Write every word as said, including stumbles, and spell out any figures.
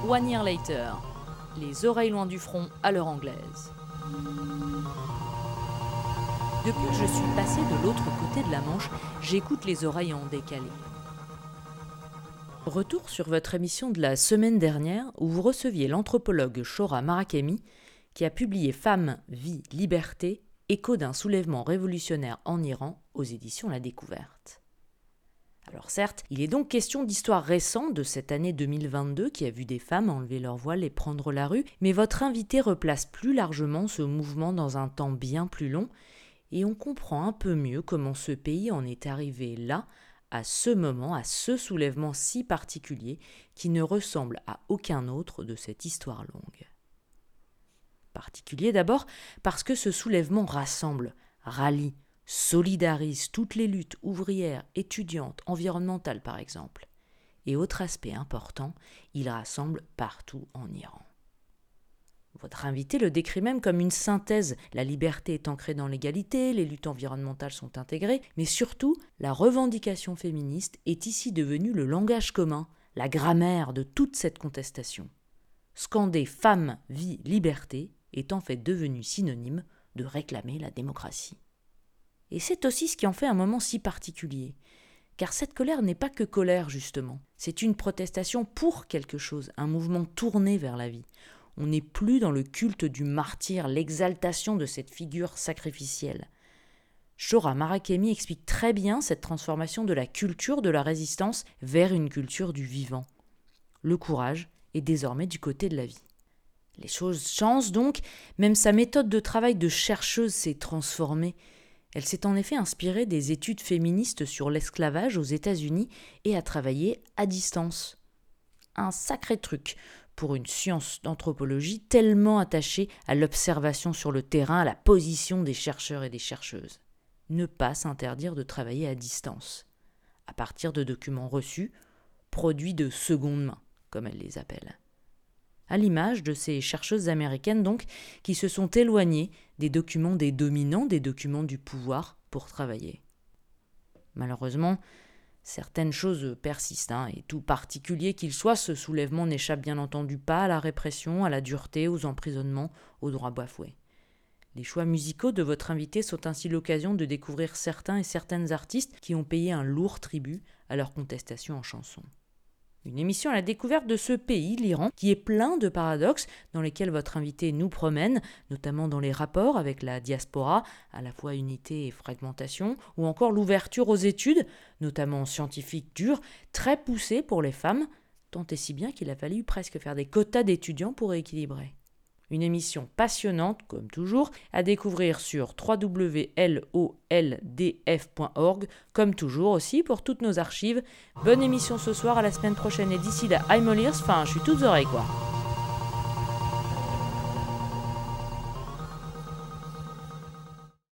One Year Later, les oreilles loin du front à l'heure anglaise. Depuis que je suis passée de l'autre côté de la Manche, j'écoute les oreilles en décalé. Retour sur votre émission de la semaine dernière où vous receviez l'anthropologue Shohrah Marakemi qui a publié Femmes, Vie, Liberté, écho d'un soulèvement révolutionnaire en Iran aux éditions La Découverte. Alors certes, il est donc question d'histoire récente de cette année deux mille vingt-deux qui a vu des femmes enlever leur voile et prendre la rue, mais votre invité replace plus largement ce mouvement dans un temps bien plus long et on comprend un peu mieux comment ce pays en est arrivé là, à ce moment, à ce soulèvement si particulier qui ne ressemble à aucun autre de cette histoire longue. Particulier d'abord parce que ce soulèvement rassemble, rallie, solidarise toutes les luttes ouvrières, étudiantes, environnementales par exemple. Et autre aspect important, il rassemble partout en Iran. Votre invité le décrit même comme une synthèse. La liberté est ancrée dans l'égalité, les luttes environnementales sont intégrées, mais surtout, la revendication féministe est ici devenue le langage commun, la grammaire de toute cette contestation. Scander femme, vie, liberté est en fait devenu synonyme de réclamer la démocratie. Et c'est aussi ce qui en fait un moment si particulier. Car cette colère n'est pas que colère, justement. C'est une protestation pour quelque chose, un mouvement tourné vers la vie. On n'est plus dans le culte du martyr, l'exaltation de cette figure sacrificielle. Shohrah Marakemi explique très bien cette transformation de la culture de la résistance vers une culture du vivant. Le courage est désormais du côté de la vie. Les choses changent donc, même sa méthode de travail de chercheuse s'est transformée. Elle s'est en effet inspirée des études féministes sur l'esclavage aux États-Unis et a travaillé à distance. Un sacré truc pour une science d'anthropologie tellement attachée à l'observation sur le terrain, à la position des chercheurs et des chercheuses. Ne pas s'interdire de travailler à distance, à partir de documents reçus, produits de seconde main, comme elle les appelle. À l'image de ces chercheuses américaines donc, qui se sont éloignées des documents des dominants, des documents du pouvoir, pour travailler. Malheureusement, certaines choses persistent, hein, et tout particulier qu'il soit, ce soulèvement n'échappe bien entendu pas à la répression, à la dureté, aux emprisonnements, aux droits bafoués. Les choix musicaux de votre invité sont ainsi l'occasion de découvrir certains et certaines artistes qui ont payé un lourd tribut à leur contestation en chanson. Une émission à la découverte de ce pays, l'Iran, qui est plein de paradoxes dans lesquels votre invité nous promène, notamment dans les rapports avec la diaspora, à la fois unité et fragmentation, ou encore l'ouverture aux études, notamment scientifiques dures, très poussées pour les femmes, tant et si bien qu'il a fallu presque faire des quotas d'étudiants pour équilibrer. Une émission passionnante, comme toujours, à découvrir sur w w w point loldf point org, comme toujours aussi pour toutes nos archives. Bonne émission ce soir, à la semaine prochaine, et d'ici là, I'm all ears, enfin, je suis toutes oreilles quoi.